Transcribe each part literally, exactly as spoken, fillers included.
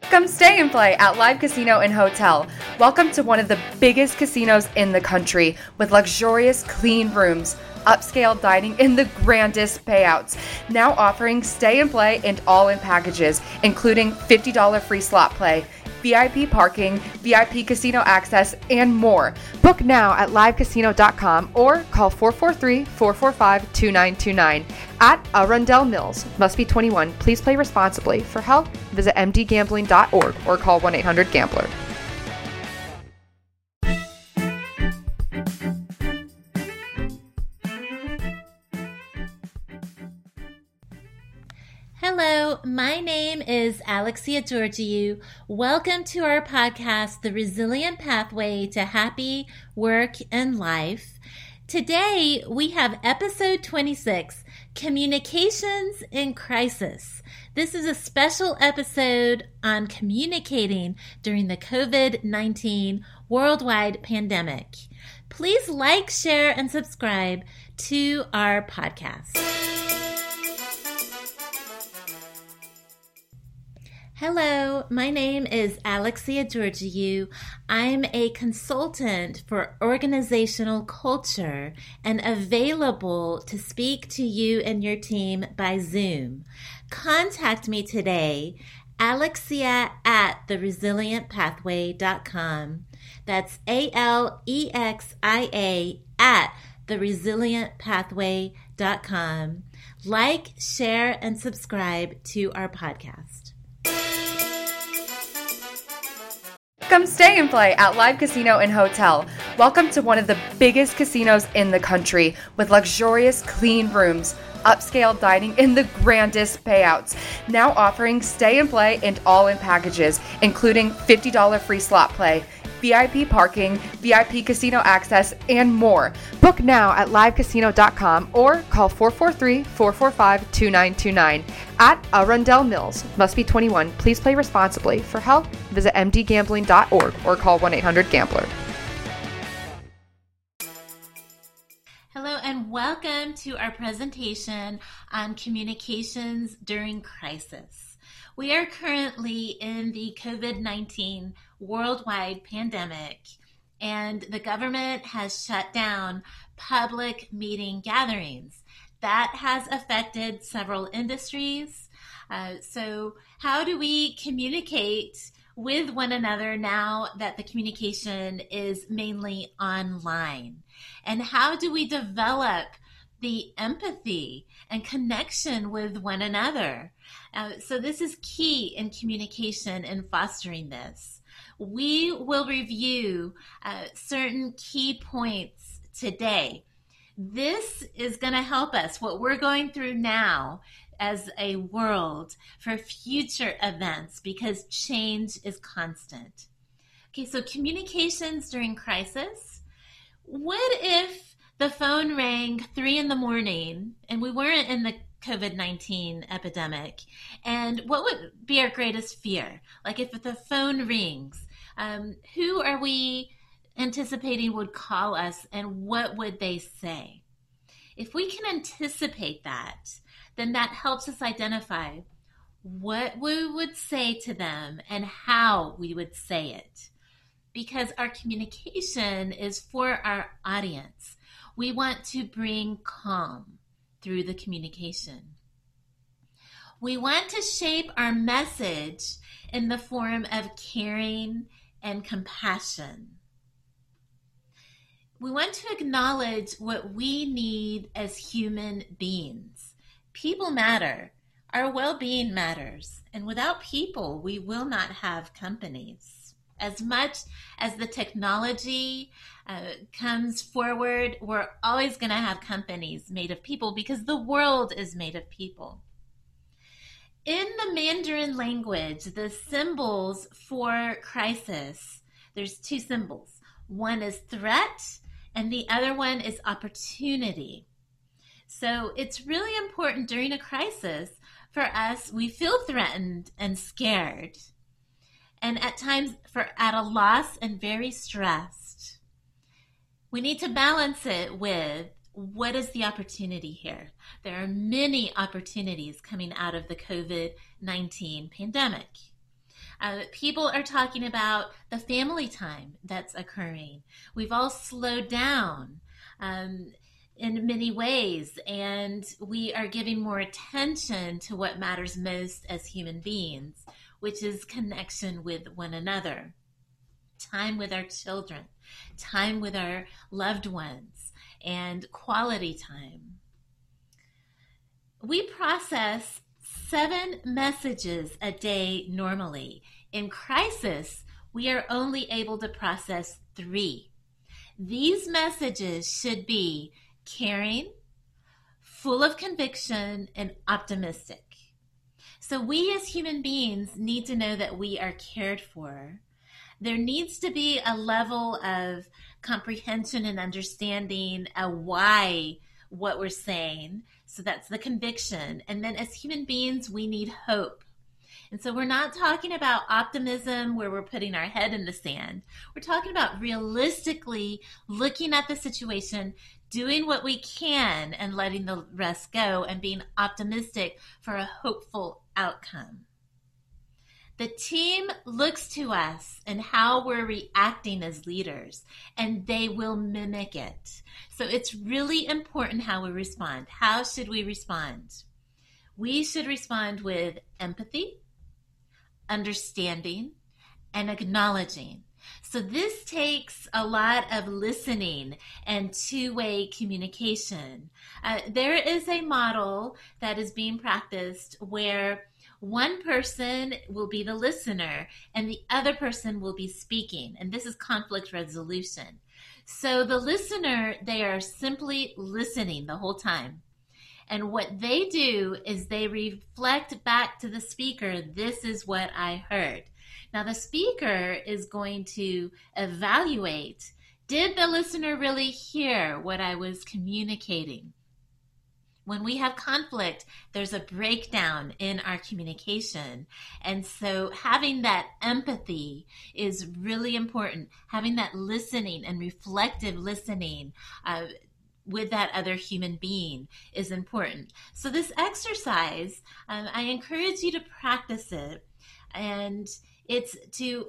Come stay and play at Live Casino and Hotel. Welcome to one of the biggest casinos in the country with luxurious, clean rooms, upscale dining, and the grandest payouts. Now offering stay and play and all-in packages, including fifty dollars free slot play, V I P parking, V I P casino access, and more. Book now at live casino dot com or call four four three, four four five, two nine two nine. At Arundel Mills. Must be twenty-one. Please play responsibly. For help, visit m d gambling dot org or call one eight hundred gambler. Hello, my name is Alexia Georgiou. Welcome to our podcast, The Resilient Pathway to Happy Work and Life. Today, we have episode twenty-six, Communications in Crisis. This is a special episode on communicating during the covid nineteen worldwide pandemic. Please like, share, and subscribe to our podcast. Hello, my name is Alexia Georgiou. I'm a consultant for organizational culture and available to speak to you and your team by Zoom. Contact me today, Alexia at the resilient pathway dot com. That's A L E X I A at the resilient pathway dot com. Like, share, and subscribe to our podcast. Come stay and play at Live Casino and Hotel. Welcome to one of the biggest casinos in the country with luxurious, clean rooms, upscale dining, and the grandest payouts. Now offering stay and play and all-in packages, including fifty dollars free slot play, V I P parking, V I P casino access, and more. Book now at live casino dot com or call four four three, four four five, two nine two nine. At Arundel Mills. Must be twenty-one. Please play responsibly. For help, visit m d gambling dot org or call one eight hundred gambler. Hello and welcome to our presentation on communications during crisis. We are currently in the covid nineteen worldwide pandemic, and the government has shut down public meeting gatherings. That has affected several industries. Uh, so how do we communicate with one another now that the communication is mainly online? And how do we develop the empathy and connection with one another? Uh, so this is key in communication and fostering this. We will review uh, certain key points today. This is going to help us, what we're going through now as a world, for future events, because change is constant. Okay, so communications during crisis. What if the phone rang three in the morning and we weren't in the covid nineteen epidemic? And what would be our greatest fear? Like if the phone rings, um, who are we anticipating would call us, and what would they say? If we can anticipate that, then that helps us identify what we would say to them and how we would say it. Because our communication is for our audience. We want to bring calm through the communication. We want to shape our message in the form of caring and compassion. We want to acknowledge what we need as human beings. People matter. Our well-being matters. And without people, we will not have companies. As much as the technology uh, comes forward, we're always going to have companies made of people because the world is made of people. In the Mandarin language, the symbols for crisis, there's two symbols. One is threat, and the other one is opportunity. So it's really important during a crisis for us, we feel threatened and scared, and at times for at a loss and very stressed. We need to balance it with, what is the opportunity here? There are many opportunities coming out of the covid nineteen pandemic. Uh, people are talking about the family time that's occurring. We've all slowed down um, in many ways, and we are giving more attention to what matters most as human beings, which is connection with one another, time with our children, time with our loved ones, and quality time. We process seven messages a day normally. In crisis, we are only able to process three. These messages should be caring, full of conviction, and optimistic. So we as human beings need to know that we are cared for. There needs to be a level of comprehension and understanding of why what we're saying. So that's the conviction. And then as human beings, we need hope. And so we're not talking about optimism where we're putting our head in the sand. We're talking about realistically looking at the situation, doing what we can and letting the rest go, and being optimistic for a hopeful outcome. The team looks to us and how we're reacting as leaders, and they will mimic it. So it's really important how we respond. How should we respond? We should respond with empathy, understanding, and acknowledging. So this takes a lot of listening and two-way communication. Uh, there is a model that is being practiced where one person will be the listener and the other person will be speaking. And this is conflict resolution. So the listener, they are simply listening the whole time. And what they do is they reflect back to the speaker, this is what I heard. Now the speaker is going to evaluate, did the listener really hear what I was communicating? When we have conflict, there's a breakdown in our communication. And so having that empathy is really important. Having that listening and reflective listening uh, with that other human being is important. So this exercise, um, I encourage you to practice it. And it's to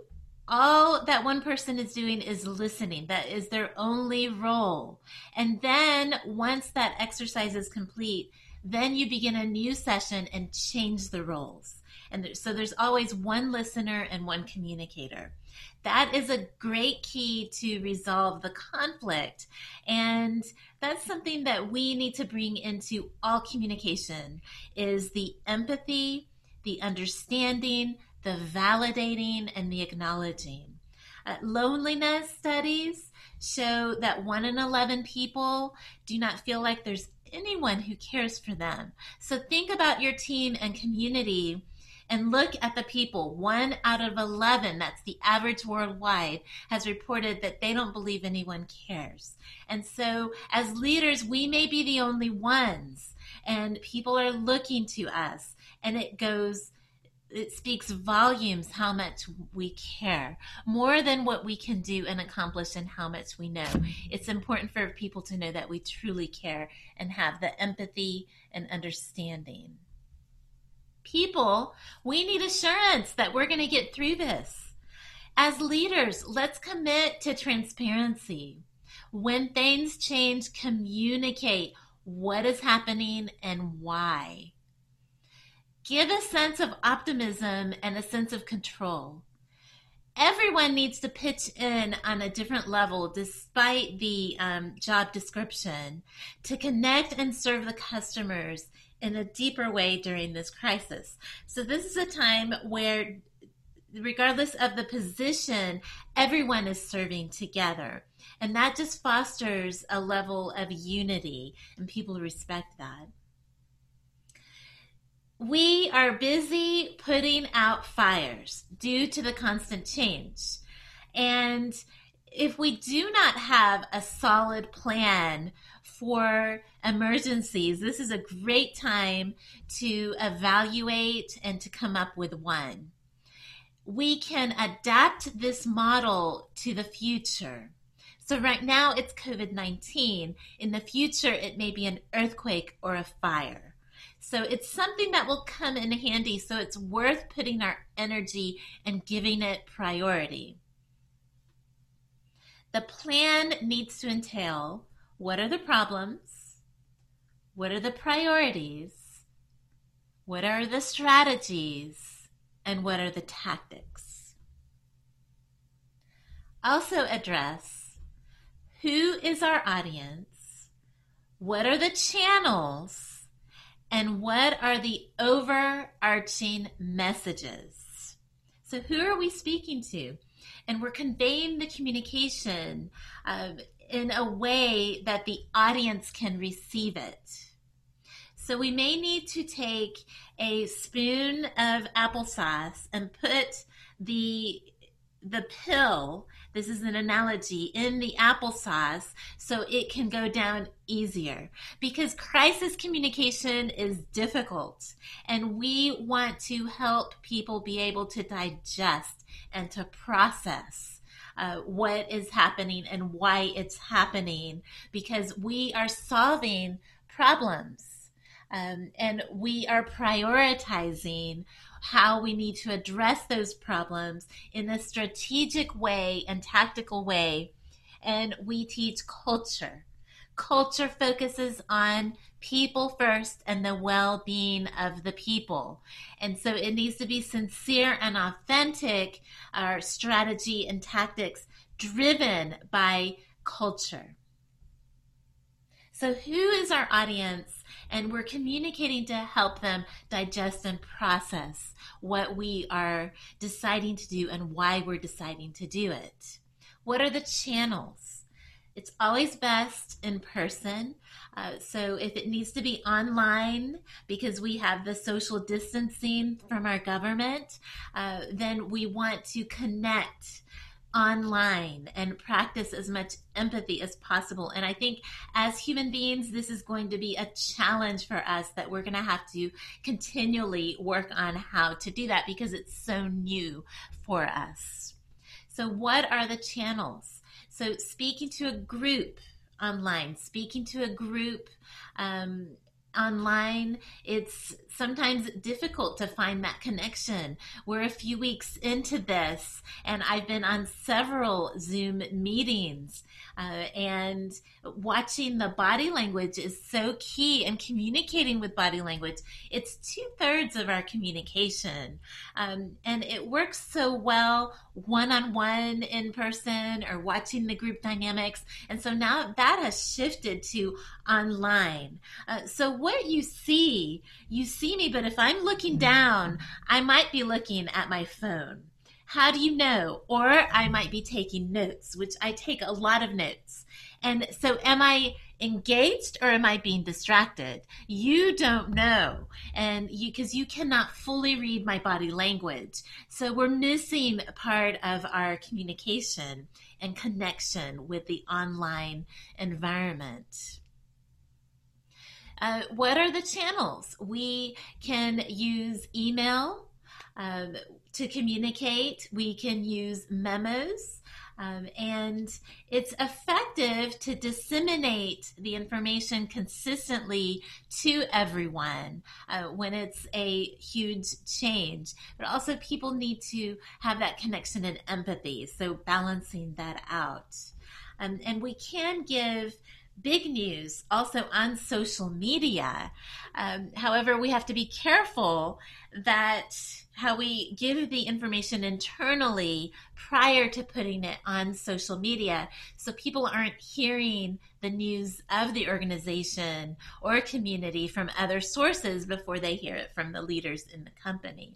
all that one person is doing is listening. That is their only role. And then once that exercise is complete, then you begin a new session and change the roles. And there, so there's always one listener and one communicator. That is a great key to resolve the conflict. And that's something that we need to bring into all communication is the empathy, the understanding, the validating, and the acknowledging. Uh, loneliness studies show that one in eleven people do not feel like there's anyone who cares for them. So think about your team and community and look at the people. One out of eleven, that's the average worldwide, has reported that they don't believe anyone cares. And so as leaders, we may be the only ones, and people are looking to us, and it goes It speaks volumes how much we care, more than what we can do and accomplish and how much we know. It's important for people to know that we truly care and have the empathy and understanding. People, we need assurance that we're going to get through this. As leaders, let's commit to transparency. When things change, communicate what is happening and why. Give a sense of optimism and a sense of control. Everyone needs to pitch in on a different level despite the um, job description to connect and serve the customers in a deeper way during this crisis. So this is a time where, regardless of the position, everyone is serving together. And that just fosters a level of unity, and people respect that. We are busy putting out fires due to the constant change. And if we do not have a solid plan for emergencies, this is a great time to evaluate and to come up with one. We can adapt this model to the future. So right now it's COVID nineteen. In the future, it may be an earthquake or a fire. So it's something that will come in handy. So it's worth putting our energy and giving it priority. The plan needs to entail, what are the problems? What are the priorities? What are the strategies? And what are the tactics? Also address, who is our audience? What are the channels? And what are the overarching messages? So who are we speaking to? And we're conveying the communication uh, in a way that the audience can receive it. So we may need to take a spoon of applesauce and put the the pill, this is an analogy, in the applesauce so it can go down easier. Because crisis communication is difficult, and we want to help people be able to digest and to process uh, what is happening and why it's happening, because we are solving problems. Um, and we are prioritizing how we need to address those problems in a strategic way and tactical way. And we teach culture. Culture focuses on people first and the well-being of the people. And so it needs to be sincere and authentic, our strategy and tactics driven by culture. So who is our audience? And we're communicating to help them digest and process what we are deciding to do and why we're deciding to do it. What are the channels? It's always best in person. Uh, so if it needs to be online because we have the social distancing from our government, uh, then we want to connect online and practice as much empathy as possible. And I think as human beings, this is going to be a challenge for us that we're going to have to continually work on how to do that because it's so new for us. So what are the channels? So speaking to a group online, speaking to a group um, online, it's sometimes difficult to find that connection. We're a few weeks into this, and I've been on several Zoom meetings, uh, and watching the body language is so key, and communicating with body language. It's two-thirds of our communication, um, and it works so well one-on-one in person or watching the group dynamics, and so now that has shifted to online. Uh, so what you see, you see me, but if I'm looking down, I might be looking at my phone. How do you know? Or I might be taking notes, which I take a lot of notes. And so am I engaged or am I being distracted? You don't know. And you, because you cannot fully read my body language. So we're missing part of our communication and connection with the online environment. Uh, what are the channels? We can use email um, to communicate. We can use memos. Um, and it's effective to disseminate the information consistently to everyone uh, when it's a huge change. But also people need to have that connection and empathy, so balancing that out. Um, and we can give big news also on social media. Um, however, we have to be careful that how we give the information internally prior to putting it on social media, so people aren't hearing the news of the organization or community from other sources before they hear it from the leaders in the company.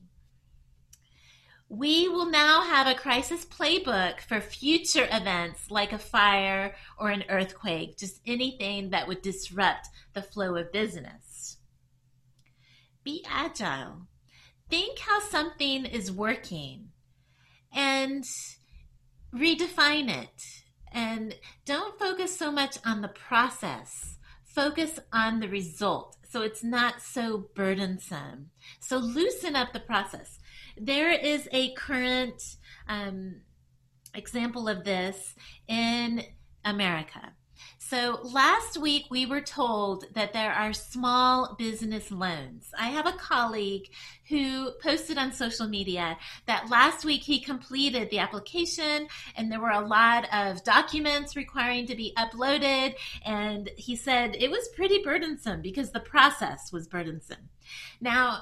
We will now have a crisis playbook for future events like a fire or an earthquake, just anything that would disrupt the flow of business. Be agile. Think how something is working and redefine it. And don't focus so much on the process. Focus on the result so it's not so burdensome. So loosen up the process. There is a current um, example of this in America. So last week we were told that there are small business loans. I have a colleague who posted on social media that last week he completed the application and there were a lot of documents requiring to be uploaded. And he said it was pretty burdensome because the process was burdensome. Now,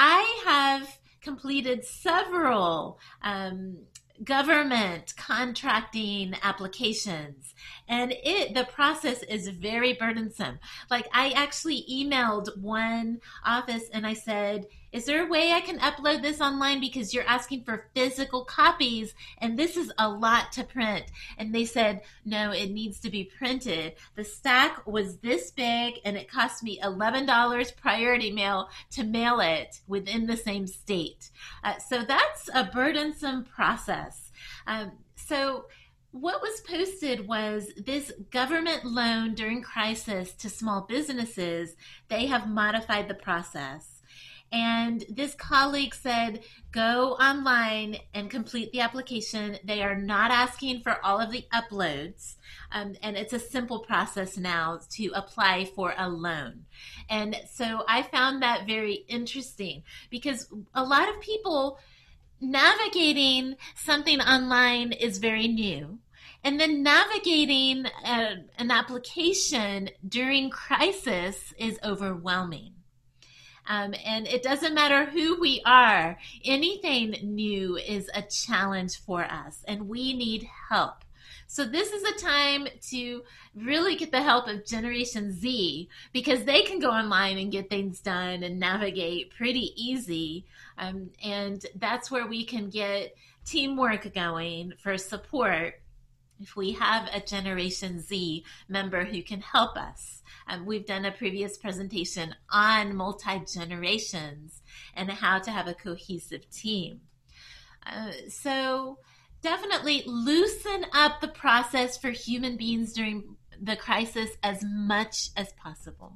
I have completed several um, government contracting applications, and it the process is very burdensome. Like, I actually emailed one office and I said, is there a way I can upload this online because you're asking for physical copies and this is a lot to print? And they said, no, it needs to be printed. The stack was this big and it cost me eleven dollars priority mail to mail it within the same state. Uh, so that's a burdensome process. Um, so what was posted was this government loan during crisis to small businesses. They have modified the process. And this colleague said, go online and complete the application. They are not asking for all of the uploads. Um, and it's a simple process now to apply for a loan. And so I found that very interesting because a lot of people navigating something online is very new. And then navigating a, an application during crisis is overwhelming. Um, and it doesn't matter who we are, anything new is a challenge for us, and we need help. So this is a time to really get the help of Generation Z because they can go online and get things done and navigate pretty easy. Um, and that's where we can get teamwork going for support if we have a Generation Z member who can help us. Um, we've done a previous presentation on multi-generations and how to have a cohesive team. Uh, so definitely loosen up the process for human beings during the crisis as much as possible.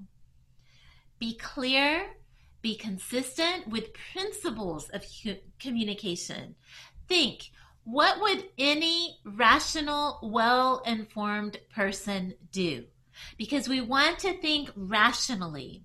Be clear, be consistent with principles of hu- communication. Think, what would any rational, well-informed person do? Because we want to think rationally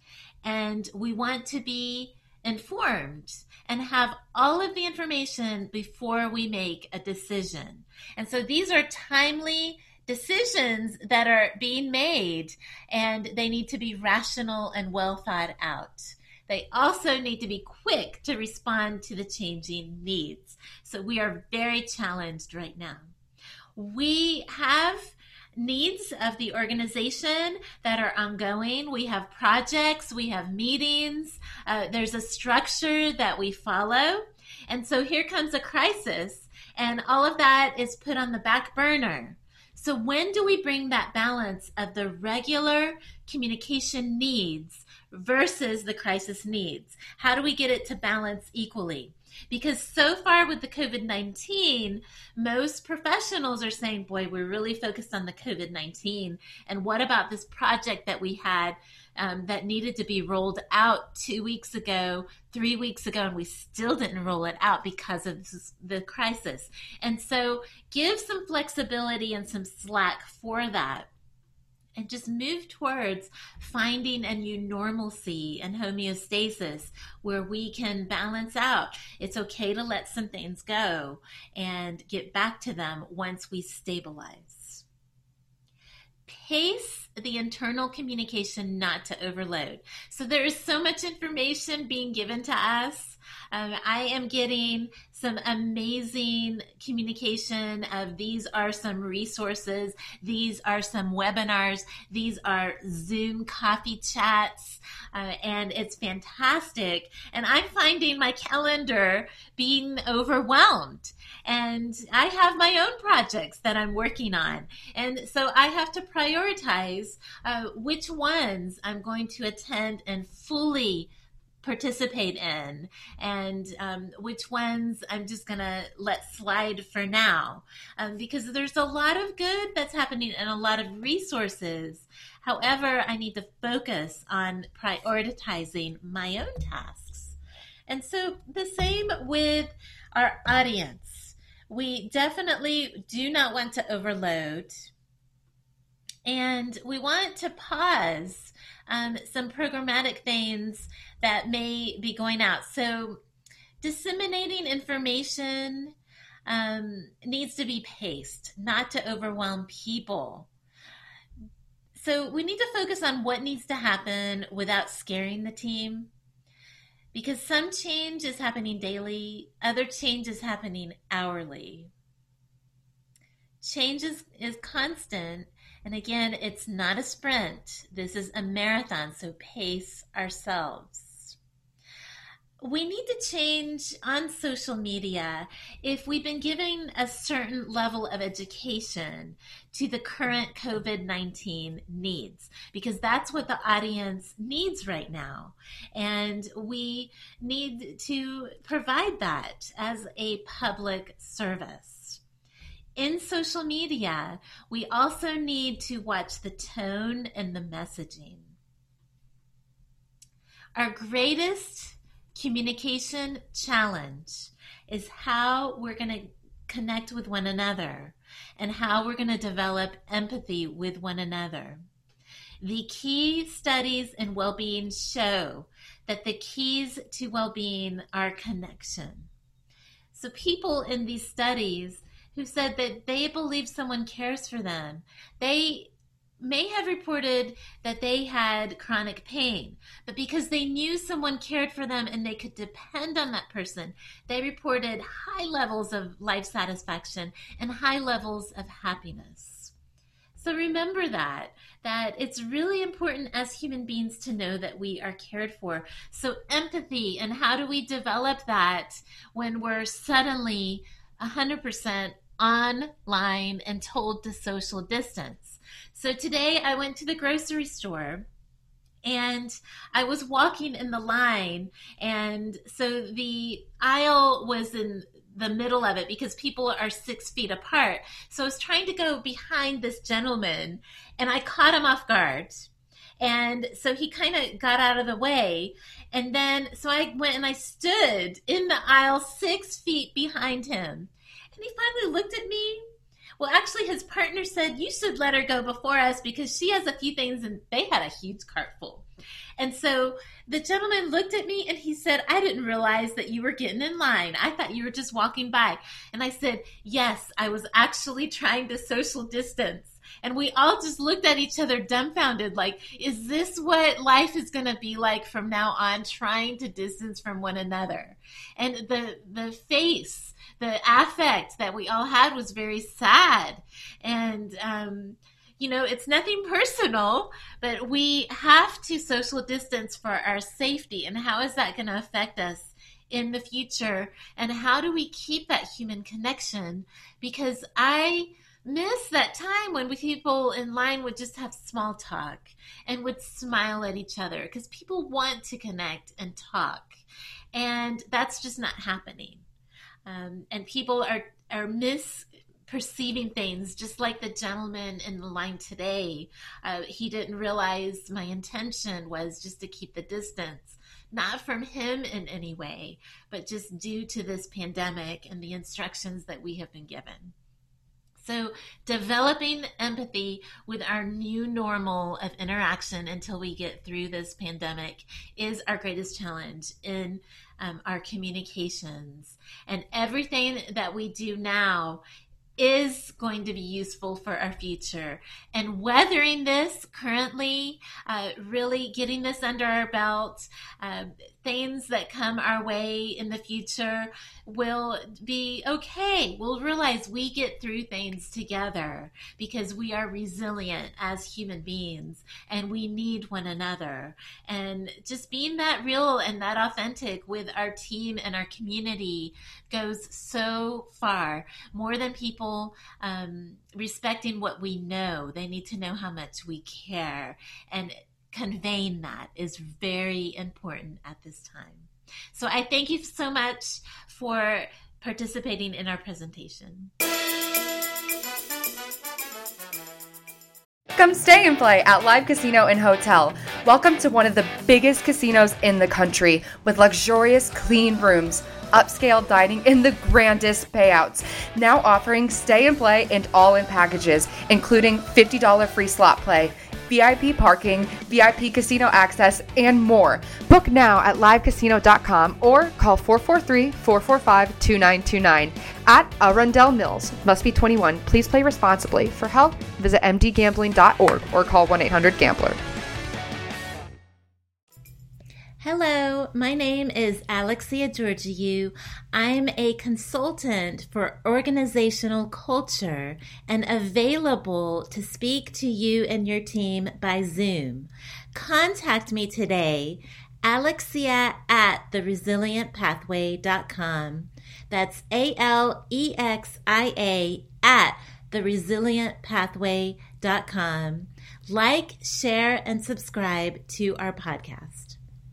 and we want to be informed and have all of the information before we make a decision. And so these are timely decisions that are being made and they need to be rational and well thought out. They also need to be quick to respond to the changing needs. So we are very challenged right now. We have needs of the organization that are ongoing. We have projects, we have meetings, uh, there's a structure that we follow. And so here comes a crisis, and all of that is put on the back burner. So when do we bring that balance of the regular communication needs versus the crisis needs? How do we get it to balance equally? Because so far with the COVID nineteen, most professionals are saying, boy, we're really focused on the COVID nineteen. And what about this project that we had um, that needed to be rolled out two weeks ago, three weeks ago, and we still didn't roll it out because of this, the crisis. And so give some flexibility and some slack for that. And just move towards finding a new normalcy and homeostasis where we can balance out. It's okay to let some things go and get back to them once we stabilize. Pace the internal communication not to overload. So there is so much information being given to us. Um, I am getting some amazing communication of these are some resources, these are some webinars, these are Zoom coffee chats, uh, and it's fantastic. And I'm finding my calendar being overwhelmed. And I have my own projects that I'm working on. And so I have to prioritize uh, which ones I'm going to attend and fully participate in, and um, which ones I'm just going to let slide for now, um, because there's a lot of good that's happening and a lot of resources. However, I need to focus on prioritizing my own tasks. And so the same with our audience. We definitely do not want to overload. And we want to pause um, some programmatic things that may be going out. So disseminating information um, needs to be paced, not to overwhelm people. So we need to focus on what needs to happen without scaring the team, because some change is happening daily, other change is happening hourly. Change is, is constant, and again, it's not a sprint. This is a marathon, so pace ourselves. We need to change on social media if we've been giving a certain level of education to the current COVID nineteen needs, because that's what the audience needs right now. And we need to provide that as a public service. In social media, we also need to watch the tone and the messaging. Our greatest communication challenge is how we're going to connect with one another and how we're going to develop empathy with one another. The key studies in well-being show that the keys to well-being are connection. So people in these studies who said that they believe someone cares for them, they may have reported that they had chronic pain, but because they knew someone cared for them and they could depend on that person, they reported high levels of life satisfaction and high levels of happiness. So remember that, that it's really important as human beings to know that we are cared for. So empathy, and how do we develop that when we're suddenly one hundred percent online and told to social distance? So today I went to the grocery store and I was walking in the line, and so the aisle was in the middle of it because people are six feet apart. So I was trying to go behind this gentleman and I caught him off guard. And so he kind of got out of the way. And then, so I went and I stood in the aisle six feet behind him. And he finally looked at me. Well, actually, his partner said, you should let her go before us because she has a few things, and they had a huge cart full. And so the gentleman looked at me and he said, I didn't realize that you were getting in line. I thought you were just walking by. And I said, yes, I was actually trying to social distance. And we all just looked at each other dumbfounded, like, is this what life is going to be like from now on, trying to distance from one another? And the the face, the affect that we all had was very sad. And, um, you know, it's nothing personal, but we have to social distance for our safety. And how is that going to affect us in the future? And how do we keep that human connection? Because I miss that time when we, people in line would just have small talk and would smile at each other, because people want to connect and talk. And that's just not happening. Um, and people are, are misperceiving things, just like the gentleman in the line today. Uh, he didn't realize my intention was just to keep the distance, not from him in any way, but just due to this pandemic and the instructions that we have been given. So developing empathy with our new normal of interaction until we get through this pandemic is our greatest challenge in um, our communications. And everything that we do now is going to be useful for our future. And weathering this currently, uh, really getting this under our belt, uh, things that come our way in the future will be okay. We'll realize we get through things together because we are resilient as human beings and we need one another. And just being that real and that authentic with our team and our community goes so far, more than people um, respecting what we know. They need to know how much we care, and conveying that is very important at this time. So I thank you so much for participating in our presentation. Come stay and play at Live Casino and Hotel. Welcome to one of the biggest casinos in the country with luxurious, clean rooms, upscale dining in the grandest payouts. Now offering stay and play and all-in packages, including fifty dollars free slot play, V I P parking, V I P casino access, and more. Book now at live casino dot com or call four four three, four four five, two nine two nine. At Arundel Mills. Must be twenty-one. Please play responsibly. For help, visit m d gambling dot org or call one eight hundred gambler. Hello, my name is Alexia Georgiou. I'm a consultant for organizational culture and available to speak to you and your team by Zoom. Contact me today, Alexia at the resilient pathway dot com. That's A L E X I A at the resilient pathway dot com. Like, share, and subscribe to our podcast.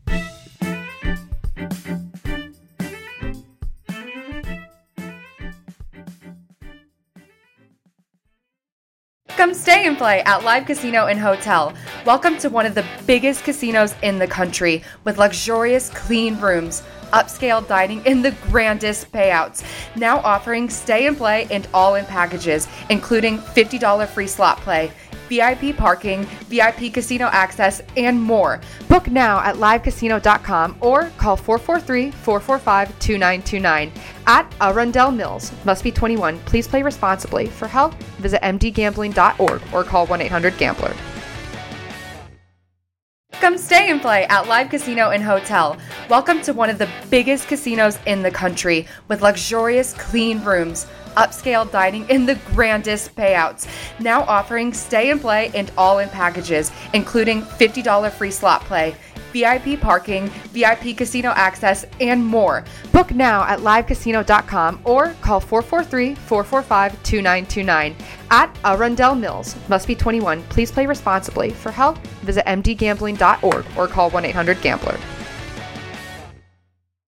Come stay and play at Live Casino and Hotel. Welcome to one of the biggest casinos in the country with luxurious clean rooms, upscale dining in the grandest payouts. Now offering stay and play and all-in packages, including fifty dollars free slot play, V I P parking, V I P casino access, and more. Book now at live casino dot com or call four four three, four four five, two nine two nine. At Arundel Mills. Must be twenty-one. Please play responsibly. For help, visit m d gambling dot org or call one eight hundred gambler. Come stay and play at Live Casino and Hotel. Welcome to one of the biggest casinos in the country with luxurious clean rooms, upscale dining in the grandest payouts. Now offering stay and play and all-in packages, including fifty dollars free slot play, V I P parking, V I P casino access, and more. Book now at live casino dot com or call four four three, four four five, two nine two nine. At Arundel Mills. Must be twenty-one. Please play responsibly. For help, visit m d gambling dot org or call one eight hundred gambler.